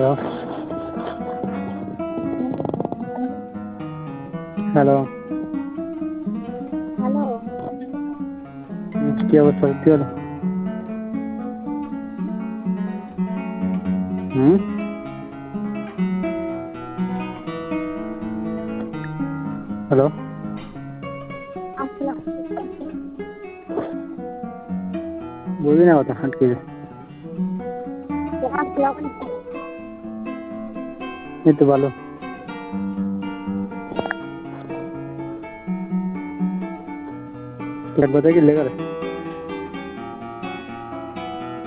Hello hello hello. কি অবস্থা? কি হলো? হ্যালো আসসালাম। বুঝি না কথা আটকে যায়। এই তো ভালো। কোথায় গেলে?